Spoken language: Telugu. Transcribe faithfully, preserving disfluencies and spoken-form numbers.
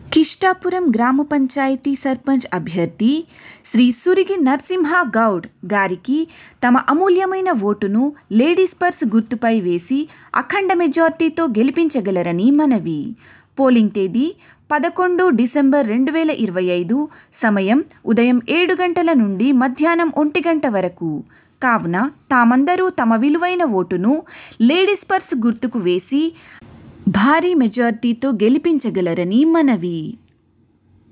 కిష్టాపురం గ్రామ పంచాయతీ సర్పంచ్ అభ్యర్థి శ్రీ సురిగి నరసింహ గౌడ్ గారికి తమ అమూల్యమైన ఓటును లేడీస్ పర్స్ గుర్తుపై వేసి అఖండ మెజార్టీతో గెలిపించగలరని మనవి. పోలింగ్ తేదీ పదకొండు డిసెంబర్ రెండు వేల ఇరవై ఐదు. సమయం ఉదయం ఏడు గంటల నుండి మధ్యాహ్నం ఒంటి గంట వరకు. కావున తామందరూ తమ విలువైన ఓటును లేడీస్ పర్స్ గుర్తుకు వేసి భారీ మెజార్టీతో గెలిపించగలరని మనవి.